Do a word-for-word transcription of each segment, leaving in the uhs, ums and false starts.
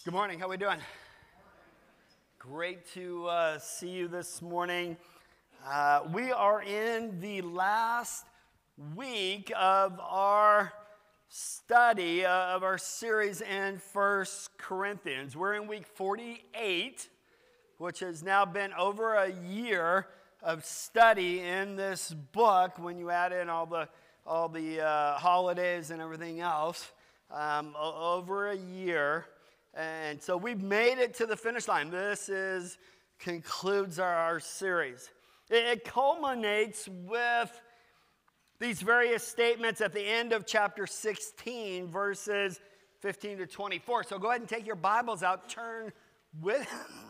Good morning. How we doing? Great to uh, see you this morning. Uh, we are in the last week of our study uh, of our series in First Corinthians. We're in week forty-eight, which has now been over a year of study in this book. When you add in all the all the uh, holidays and everything else, um, over a year. And so we've made it to the finish line. This is concludes our, our series. It, it culminates with these various statements at the end of chapter sixteen, verses fifteen to twenty-four. So go ahead and take your Bibles out. Turn with,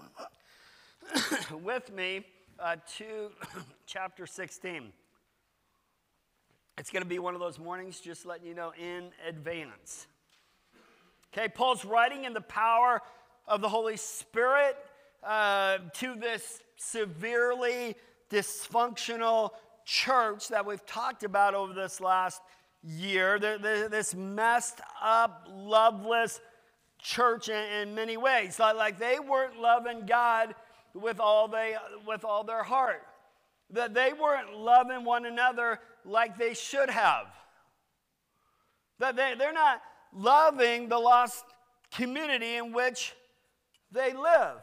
with me uh, to chapter sixteen. It's going to be one of those mornings, just letting you know in advance. Okay, Paul's writing in the power of the Holy Spirit uh, to this severely dysfunctional church that we've talked about over this last year. The, the, this messed up, loveless church in, in many ways. Like, like they weren't loving God with all they with all their heart. That they weren't loving one another like they should have. That they, they're not loving the lost community in which they live.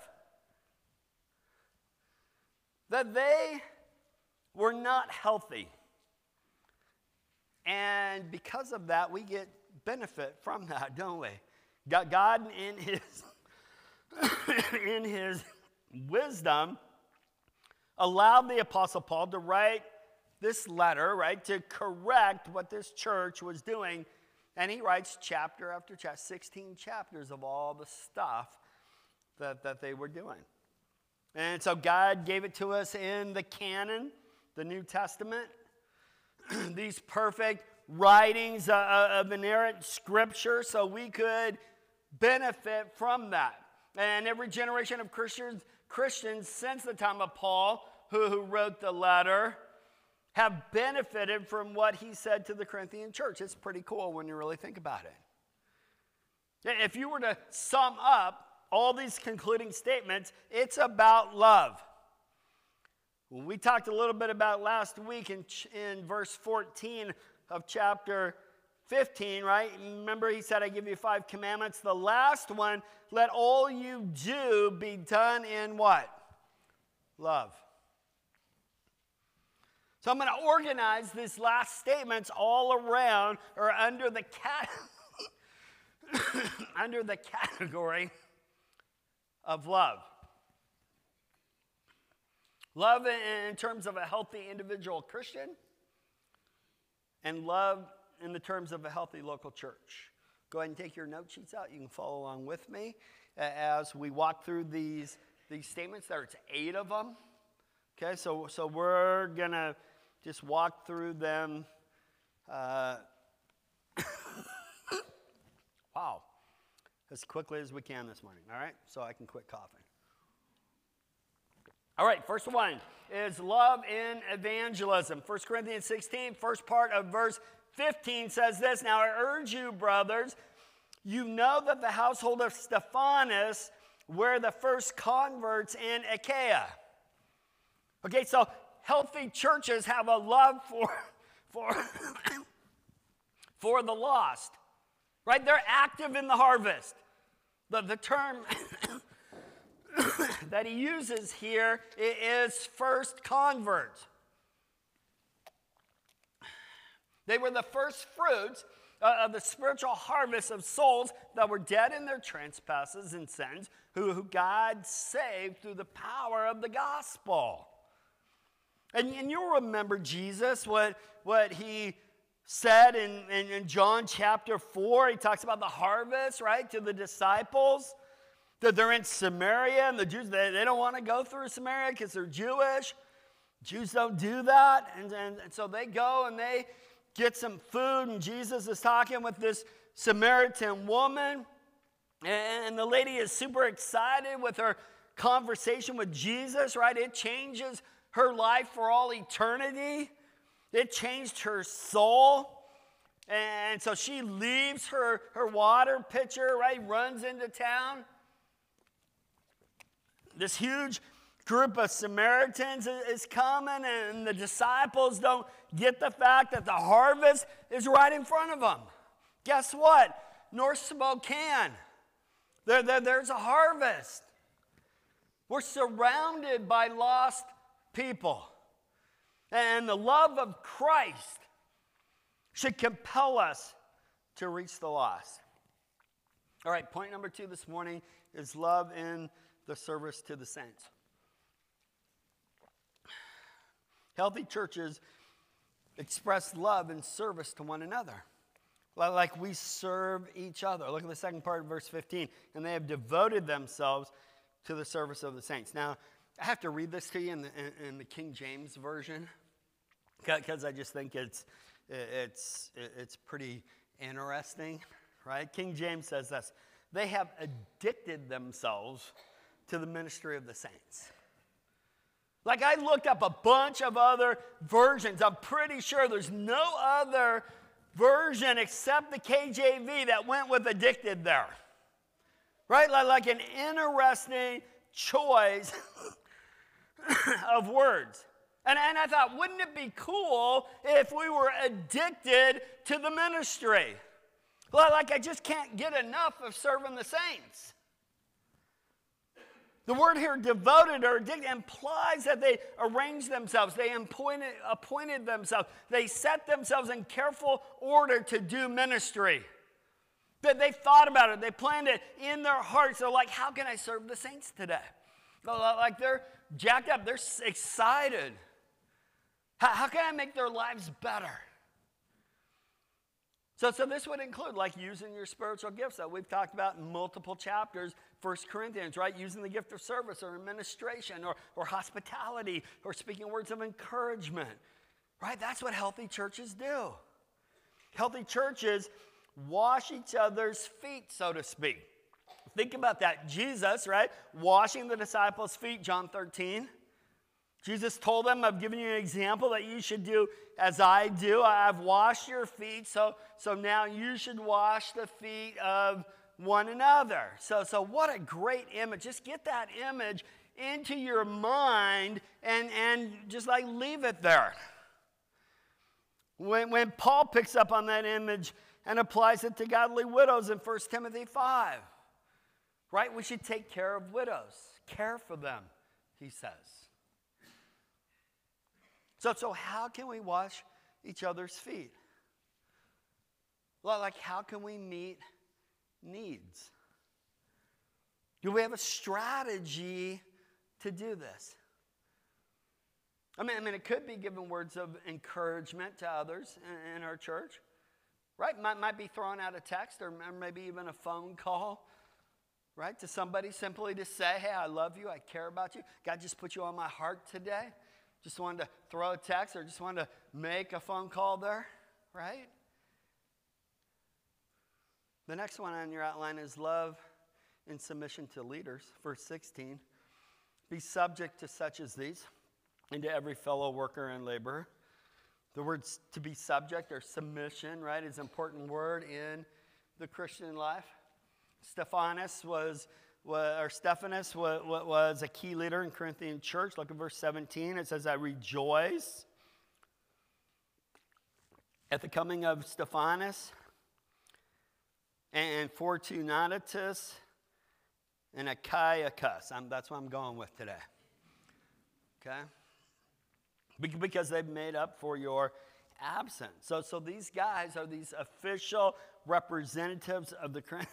That they were not healthy. And because of that, we get benefit from that, don't we? God in his, in his wisdom allowed the Apostle Paul to write this letter, right, to correct what this church was doing. And he writes chapter after chapter, sixteen chapters of all the stuff that, that they were doing. And so God gave it to us in the canon, the New Testament. These perfect writings uh, of inerrant scripture so we could benefit from that. And every generation of Christians, Christians since the time of Paul, who, who wrote the letter, have benefited from what he said to the Corinthian church. It's pretty cool when you really think about it. If you were to sum up all these concluding statements, it's about love. We talked a little bit about last week in, in verse fourteen of chapter fifteen, right? Remember he said, I give you five commandments. The last one, let all you do be done in what? Love. So I'm going to organize these last statements all around or under the cat under the category of love. Love in terms of a healthy individual Christian, and love in the terms of a healthy local church. Go ahead and take your note sheets out. You can follow along with me as we walk through these, these statements. There's eight of them. Okay, so, so we're going to just walk through them. Uh, wow. As quickly as we can this morning, all right? So I can quit coughing. All right, first one is love in evangelism. First Corinthians sixteen, first part of verse fifteen says this, Now I urge you, brothers, you know that the household of Stephanas were the first converts in Achaia. Okay, so healthy churches have a love for, for, for the lost, right? They're active in the harvest. The, the term that he uses here is first converts. They were the first fruits of the spiritual harvest of souls that were dead in their trespasses and sins, who, who God saved through the power of the gospel. And, and you'll remember Jesus, what, what he said in, in, in John chapter four. He talks about the harvest, right, to the disciples. That they're in Samaria, and the Jews, they, they don't want to go through Samaria because they're Jewish. Jews don't do that. And, and, and so they go and they get some food, and Jesus is talking with this Samaritan woman. And, and the lady is super excited with her conversation with Jesus, right? It changes her life for all eternity. It changed her soul. And so she leaves her, her water pitcher, right, runs into town. this huge group of Samaritans is coming, and the disciples don't get the fact that the harvest is right in front of them. Guess what? North Spokane, there, there, there's a harvest. We're surrounded by lost people. And the love of Christ should compel us to reach the lost. All right, point number two this morning is love in the service to the saints. Healthy churches express love and service to one another, like we serve each other. Look at the second part of verse fifteen. And they have devoted themselves to the service of the saints. Now, I have to read this to you in the, in, in the King James Version, because I just think it's, it's, it's pretty interesting, right? King James says this: they have addicted themselves to the ministry of the saints. Like, I looked up a bunch of other versions. I'm pretty sure there's no other version except the K J V that went with addicted there. Right? Like an interesting choice of words. And, and I thought, wouldn't it be cool if we were addicted to the ministry? Like, I just can't get enough of serving the saints. The word here, devoted or addicted, implies that they arranged themselves. They appointed, appointed themselves. They set themselves in careful order to do ministry. That they thought about it. They planned it in their hearts. They're like, how can I serve the saints today? Like, they're jacked up. They're excited. How, how can I make their lives better? So, so this would include, like, using your spiritual gifts that we've talked about in multiple chapters, First Corinthians, right? Using the gift of service or administration or, or hospitality or speaking words of encouragement, right? That's what healthy churches do. Healthy churches wash each other's feet, so to speak. Think about that. Jesus, right, washing the disciples' feet, John thirteen. Jesus told them, I've given you an example that you should do as I do. I've washed your feet, so, so now you should wash the feet of one another. So, so what a great image. Just get that image into your mind and, and just like leave it there. When, when Paul picks up on that image and applies it to godly widows in First Timothy five, right? We should take care of widows. Care for them, he says. So, so how can we wash each other's feet? Well, like, how can we meet needs? Do we have a strategy to do this? I mean, I mean, it could be giving words of encouragement to others in, in our church, right? Might, might be throwing out a text or maybe even a phone call, right, to somebody simply to say, hey, I love you, I care about you. God just put you on my heart today. Just wanted to throw a text or just wanted to make a phone call there, right? The next one on your outline is love in submission to leaders. Verse sixteen, be subject to such as these and to every fellow worker and laborer. The words to be subject or submission, right, is an important word in the Christian life. Stephanus was or Stephanus was a key leader in Corinthian church. Look at verse seventeen. It says, I rejoice at the coming of Stephanus and Fortunatus and Achaicus. I'm, that's what I'm going with today. Okay? Because they've made up for your absence. So, so these guys are these official representatives of the Corinthian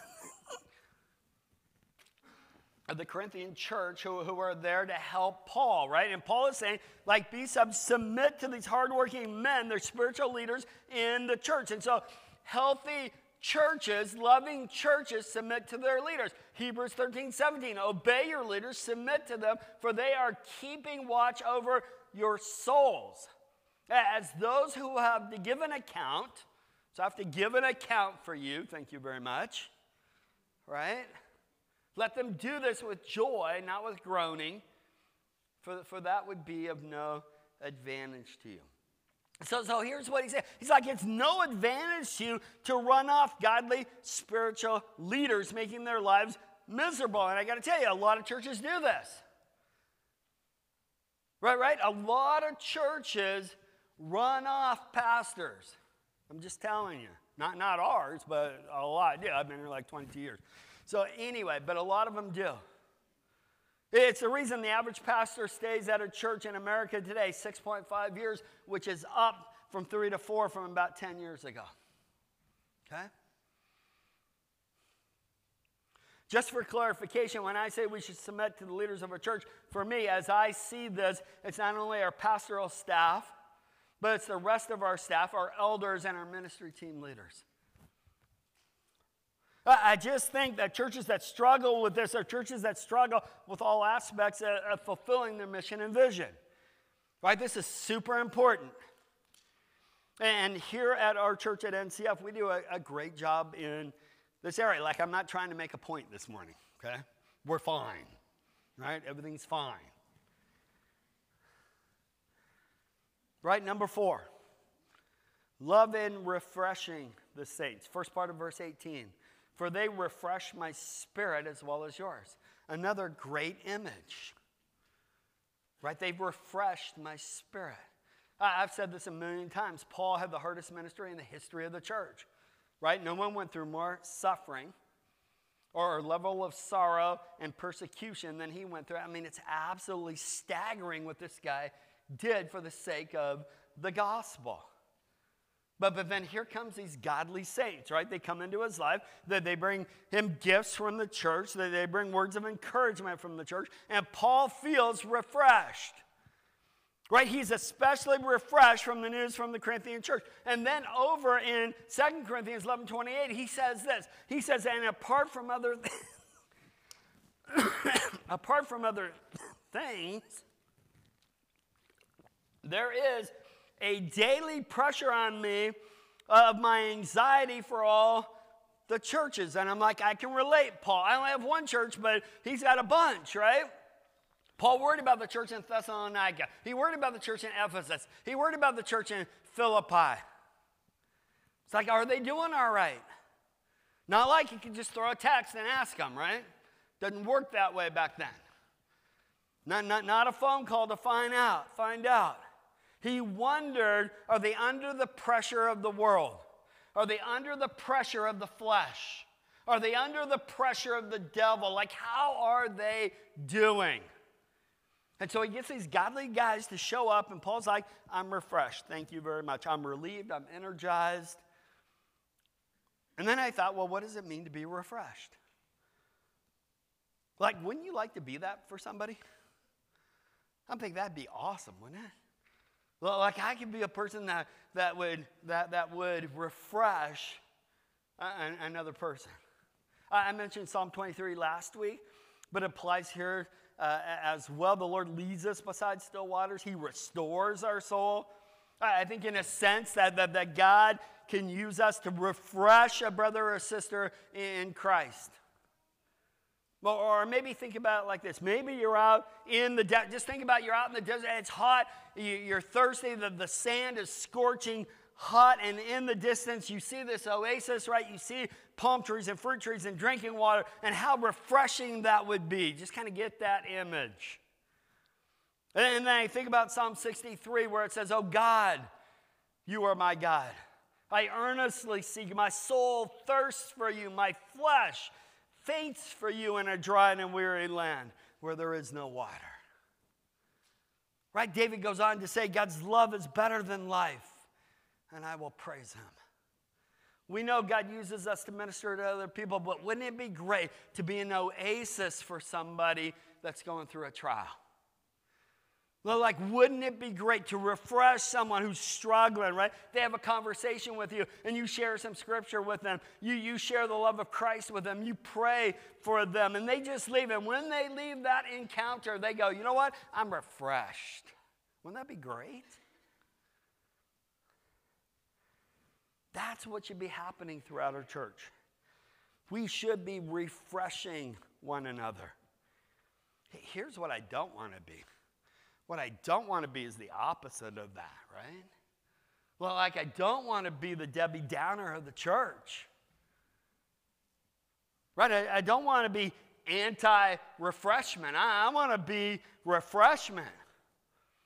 of the Corinthian church who, who are there to help Paul, right? And Paul is saying, like, be sub, submit to these hardworking men, they're spiritual leaders in the church. And so healthy churches, loving churches, submit to their leaders. Hebrews thirteen, seventeen, obey your leaders, submit to them, for they are keeping watch over your souls. As those who have to give an account, so I have to give an account for you, thank you very much, right? Let them do this with joy, not with groaning, for, for that would be of no advantage to you. So, so here's what he said. He's like, it's no advantage to you to run off godly spiritual leaders, making their lives miserable. And I got to tell you, a lot of churches do this. Right, right? A lot of churches run off pastors. I'm just telling you. Not, not ours, but a lot. Yeah, I've been here like twenty-two years. So anyway, but a lot of them do. It's the reason the average pastor stays at a church in America today, six point five years, which is up from three to four from about ten years ago. Okay? Just for clarification, when I say we should submit to the leaders of our church, for me, as I see this, it's not only our pastoral staff, but it's the rest of our staff, our elders, and our ministry team leaders. I just think that churches that struggle with this are churches that struggle with all aspects of fulfilling their mission and vision. Right? This is super important. And here at our church at N C F, we do a, a great job in this area. Like, I'm not trying to make a point this morning, okay? We're fine, right? Everything's fine. Right, number four. Love and refreshing the saints. First part of verse eighteen. For they refresh my spirit as well as yours. Another great image. Right, they've refreshed my spirit. I've said this a million times. Paul had the hardest ministry in the history of the church. Right? No one went through more suffering or level of sorrow and persecution than he went through. I mean, it's absolutely staggering what this guy did for the sake of the gospel. But, but then here comes these godly saints, right? They come into his life. They, they bring him gifts from the church. They, they bring words of encouragement from the church. And Paul feels refreshed. Right? He's especially refreshed from the news from the Corinthian church. And then over in Second Corinthians eleven twenty-eight, he says this. He says, and apart from other th- apart from other things, there is a daily pressure on me of my anxiety for all the churches. And I'm like, I can relate, Paul. I only have one church, but he's got a bunch, right? Paul worried about the church in Thessalonica. He worried about the church in Ephesus. He worried about the church in Philippi. It's like, are they doing all right? Not like you can just throw a text and ask them, right? Doesn't work that way back then. Not, not, not a phone call to find out, find out. He wondered, are they under the pressure of the world? Are they under the pressure of the flesh? Are they under the pressure of the devil? Like, how are they doing? And so he gets these godly guys to show up, and Paul's like, I'm refreshed. Thank you very much. I'm relieved. I'm energized. And then I thought, well, what does it mean to be refreshed? Like, wouldn't you like to be that for somebody? I think that'd be awesome, wouldn't it? Well, like, I could be a person that, that, would, that, that would refresh a, another person. I mentioned Psalm twenty-three last week, but it applies here Uh, as well. The Lord leads us beside still waters. He restores our soul. I think in a sense that, that, that God can use us to refresh a brother or a sister in Christ. Well, or maybe think about it like this. Maybe you're out in the desert. Just think about you're out in the desert. It's hot. You're thirsty. The, the sand is scorching hot. And in the distance, you see this oasis, right? You see palm trees and fruit trees and drinking water. And how refreshing that would be. Just kind of get that image. And then I think about Psalm sixty-three where it says, oh God, you are my God. I earnestly seek you. My soul thirsts for you. My flesh faints for you in a dry and weary land where there is no water. Right? David goes on to say, God's love is better than life, and I will praise him. We know God uses us to minister to other people, but wouldn't it be great to be an oasis for somebody that's going through a trial? Well, like, wouldn't it be great to refresh someone who's struggling, right? They have a conversation with you, and you share some scripture with them. You, you share the love of Christ with them. You pray for them, and they just leave. And when they leave that encounter, they go, you know what? I'm refreshed. Wouldn't that be great? That's what should be happening throughout our church. We should be refreshing one another. Here's what I don't want to be. What I don't want to be is the opposite of that, right? Well, like, I don't want to be the Debbie Downer of the church. Right? I, I don't want to be anti-refreshment. I, I want to be refreshment.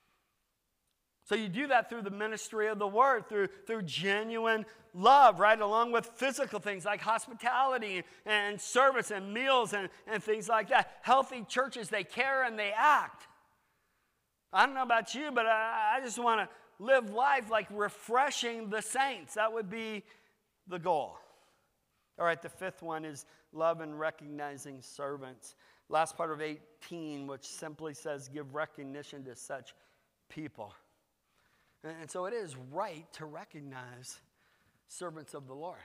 So you do that through the ministry of the word, through, through genuine love, right? Along with physical things like hospitality and service and meals and, and things like that. Healthy churches, they care and they act. I don't know about you, but I, I just want to live life like refreshing the saints. That would be the goal. All right, the fifth one is love and recognizing servants. Last part of eighteen, which simply says give recognition to such people. And, and so it is right to recognize servants of the Lord.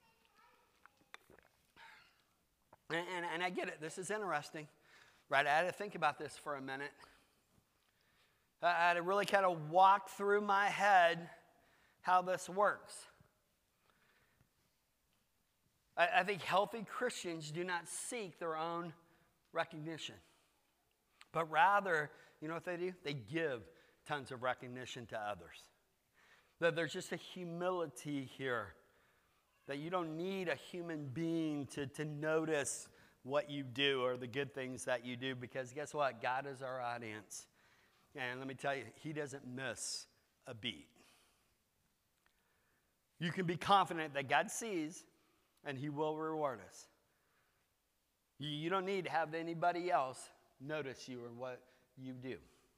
And, and, and I get it. This is interesting, right? I had to think about this for a minute. I had to really kind of walk through my head how this works. I, I think healthy Christians do not seek their own recognition, but rather, you know what they do? They give tons of recognition to others. That there's just a humility here, that you don't need a human being to, to notice what you do or the good things that you do, because guess what? God is our audience. And let me tell you, he doesn't miss a beat. You can be confident that God sees and he will reward us. You don't need to have anybody else notice you or what you do.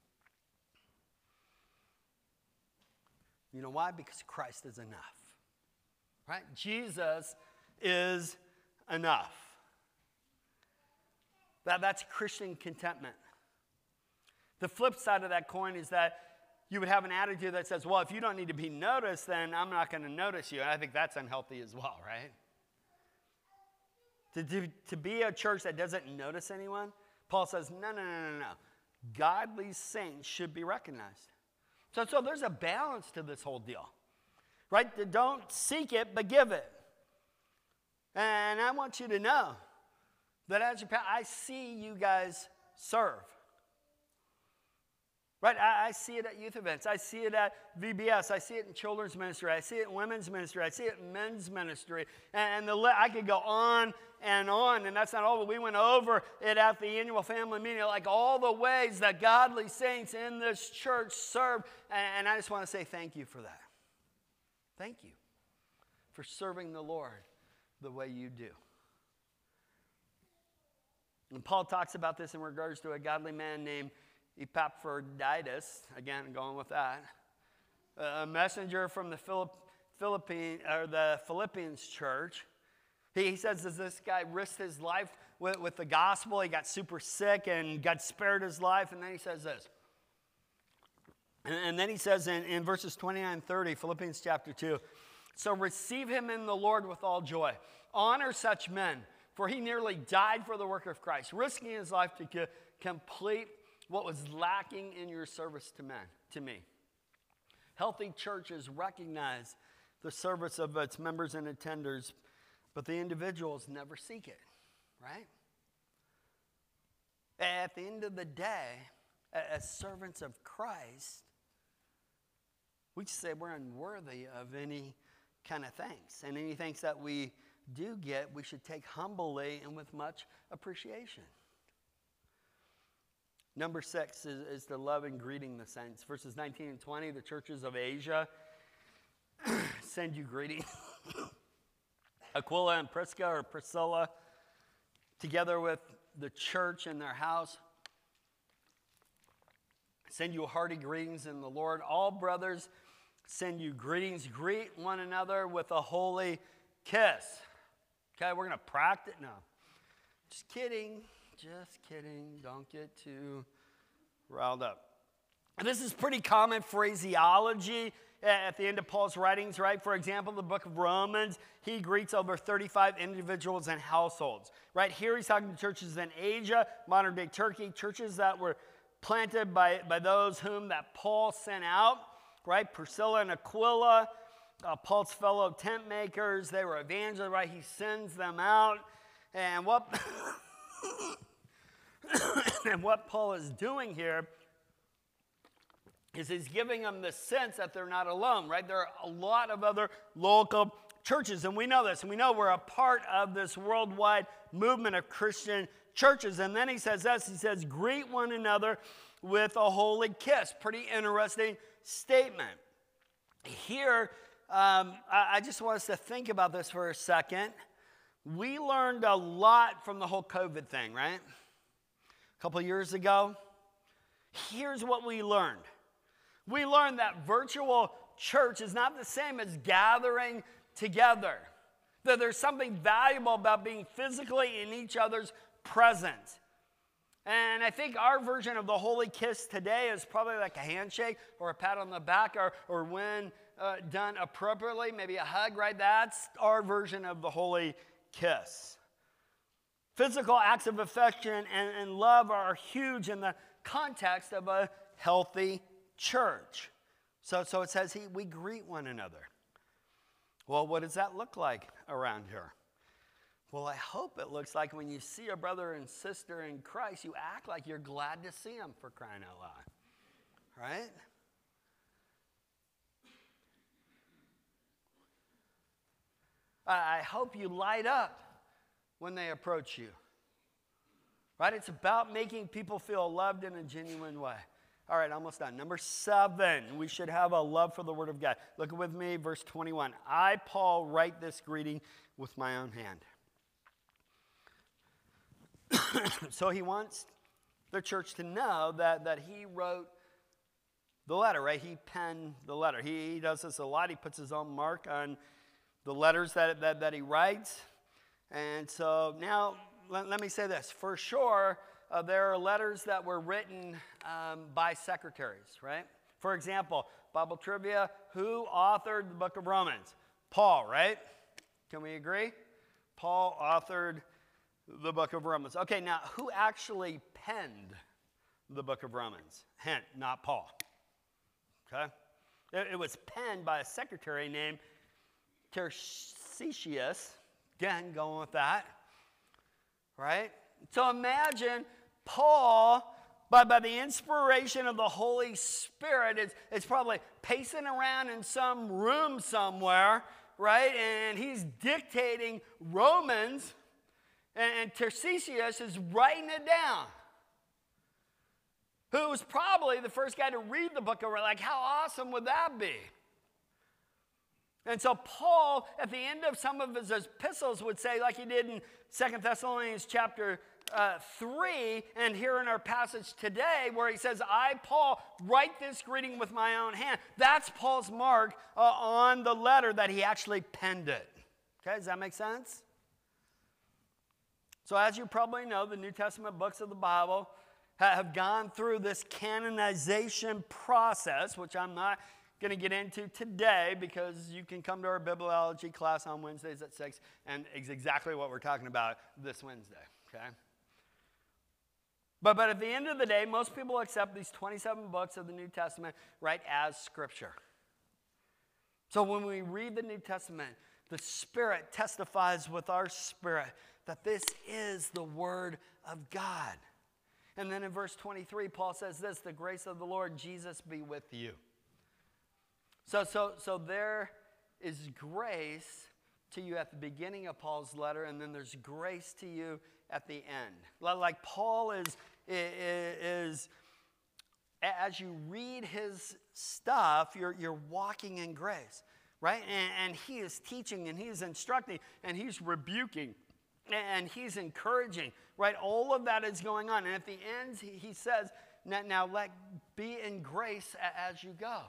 You know why? Because Christ is enough. Right? Jesus is enough. That, that's Christian contentment. The flip side of that coin is that you would have an attitude that says, well, if you don't need to be noticed, then I'm not going to notice you. And I think that's unhealthy as well, right? To, to, to be a church that doesn't notice anyone, Paul says, no, no, no, no, no. Godly saints should be recognized. So, so there's a balance to this whole deal, right? Don't seek it, but give it. And I want you to know that as your pastor, I see you guys serve. Right, I, I see it at youth events. I see it at V B S. I see it in children's ministry. I see it in women's ministry. I see it in men's ministry. And, and the, I could go on and on, and that's not all. But we went over it at the annual family meeting, like all the ways that godly saints in this church serve. And, and I just want to say thank you for that. Thank you for serving the Lord the way you do. And Paul talks about this in regards to a godly man named Epaphroditus, again, going with that, a messenger from the Philipp, Philippine, or the Philippians church. He, he says that this guy risked his life with, with the gospel. He got super sick and God spared his life. And then he says this. And, and then he says in, in verses twenty-nine and thirty, Philippians chapter two, so receive him in the Lord with all joy. Honor such men, for he nearly died for the work of Christ, risking his life to co- complete what was lacking in your service to men, to me. Healthy churches recognize the service of its members and attenders, but the individuals never seek it, right? At the end of the day, as servants of Christ, we just say we're unworthy of any kind of thanks. And any thanks that we do get, we should take humbly and with much appreciation. Number six is, is to love and greeting the saints. Verses nineteen and twenty, the churches of Asia send you greetings. Aquila and Prisca, or Priscilla, together with the church in their house, send you hearty greetings in the Lord. All brothers send you greetings. Greet one another with a holy kiss. Okay, we're going to practice. No, just kidding. Just kidding. Don't get too riled up. And this is pretty common phraseology at the end of Paul's writings, right? For example, the book of Romans, he greets over thirty-five individuals and households, right? Here he's talking to churches in Asia, modern-day Turkey, churches that were planted by, by those whom that Paul sent out, right? Priscilla and Aquila, uh, Paul's fellow tent makers, they were evangelists, right? He sends them out. And what... And what Paul is doing here is he's giving them the sense that they're not alone, right? There are a lot of other local churches, and we know this, and we know we're a part of this worldwide movement of Christian churches. And then he says this, he says, greet one another with a holy kiss. Pretty interesting statement. Here, um, I, I just want us to think about this for a second. We learned a lot from the whole COVID thing, right? A couple years ago. Here's what we learned. We learned that virtual church is not the same as gathering together. That there's something valuable about being physically in each other's presence. And I think our version of the holy kiss today is probably like a handshake or a pat on the back, or, or when uh, done appropriately, maybe a hug, right? That's our version of the holy kiss. Physical acts of affection and, and love are huge in the context of a healthy church. So, so it says he, we greet one another. Well, what does that look like around here? Well, I hope it looks like when you see a brother and sister in Christ, you act like you're glad to see them, for crying out loud. Right? I hope you light up when they approach you. Right? It's about making people feel loved in a genuine way. All right, almost done. Number seven, we should have a love for the Word of God. Look with me, verse twenty-one. I, Paul, write this greeting with my own hand. So he wants the church to know that, that he wrote the letter, right? He penned the letter. He, he does this a lot. He puts his own mark on the letters that, that, that he writes. And so now, let, let me say this. For sure, uh, there are letters that were written um, by secretaries, right? For example, Bible trivia, who authored the book of Romans? Paul, right? Can we agree? Paul authored the book of Romans. Okay, now, who actually penned the book of Romans? Hint, not Paul. Okay? It, it was penned by a secretary named Tertius. Again, going with that. Right? So imagine Paul, by, by the inspiration of the Holy Spirit, is, is probably pacing around in some room somewhere, right? And he's dictating Romans, and, and Tertius is writing it down. Who was probably the first guy to read the book of Romans. Like, how awesome would that be? And so Paul, at the end of some of his epistles, would say, like he did in Second Thessalonians chapter uh, three, and here in our passage today, where he says, I, Paul, write this greeting with my own hand. That's Paul's mark uh, on the letter that he actually penned it. Okay, does that make sense? So as you probably know, the New Testament books of the Bible ha- have gone through this canonization process, which I'm not going to get into today, because you can come to our bibliology class on Wednesdays at six, and it's exactly what we're talking about this Wednesday, okay? But, but at the end of the day, most people accept these twenty-seven books of the New Testament, right, as Scripture. So when we read the New Testament, the Spirit testifies with our spirit that this is the Word of God. And then in verse twenty-three, Paul says this, the grace of the Lord Jesus be with you. So, so, so there is grace to you at the beginning of Paul's letter, and then there's grace to you at the end. Like Paul is, is as you read his stuff, you're, you're walking in grace, right? And, and he is teaching, and he's instructing, and he's rebuking, and he's encouraging, right? All of that is going on. And at the end, he, he says, now, now let be in grace as you go.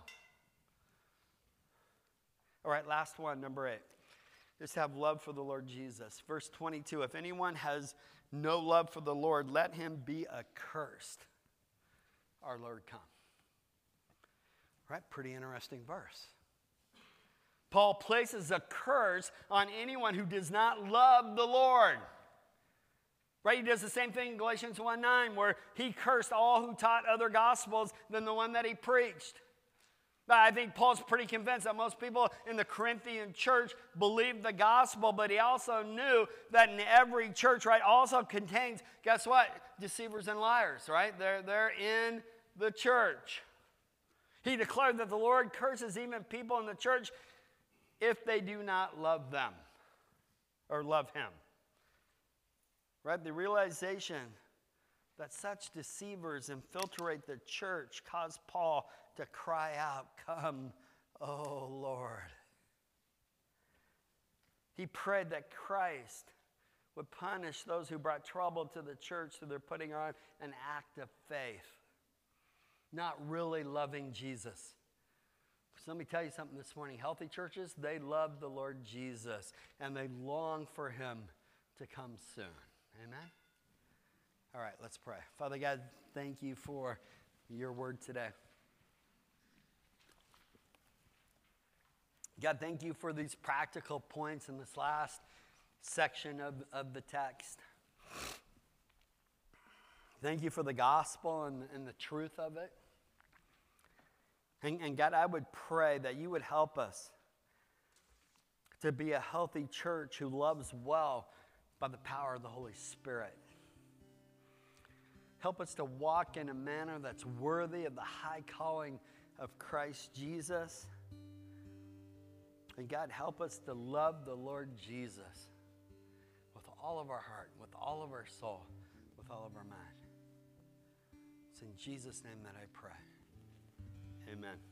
All right, last one, number eight. Just have love for the Lord Jesus. Verse twenty-two, if anyone has no love for the Lord, let him be accursed. Our Lord come. All right, pretty interesting verse. Paul places a curse on anyone who does not love the Lord. Right, he does the same thing in Galatians one nine, where he cursed all who taught other gospels than the one that he preached. I think Paul's pretty convinced that most people in the Corinthian church believed the gospel, but he also knew that in every church, right, also contains, guess what? Deceivers and liars, right? They're, they're in the church. He declared that the Lord curses even people in the church if they do not love them or love him. Right? The realization that such deceivers infiltrate the church caused Paul to cry out, "Come, O Lord." He prayed that Christ would punish those who brought trouble to the church through their putting on an act of faith, not really loving Jesus. So let me tell you something this morning. Healthy churches, they love the Lord Jesus, and they long for him to come soon. Amen? All right, let's pray. Father God, thank you for your word today. God, thank you for these practical points in this last section of, of the text. Thank you for the gospel and, and the truth of it. And, and God, I would pray that you would help us to be a healthy church who loves well by the power of the Holy Spirit. Help us to walk in a manner that's worthy of the high calling of Christ Jesus. And God, help us to love the Lord Jesus with all of our heart, with all of our soul, with all of our mind. It's in Jesus' name that I pray. Amen.